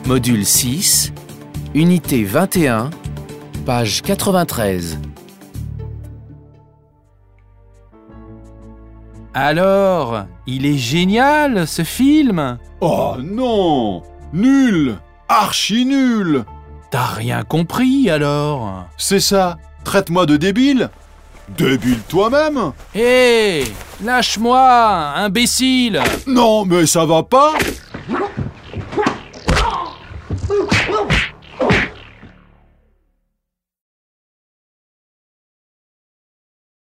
Module 6, Unité 21, page 93. Alors, il est génial ce film! Oh non! Nul! Archi nul! T'as rien compris alors? C'est ça! Traite-moi de débile! Débile toi-même! Hé! Lâche-moi, imbécile! Non, mais ça va pas!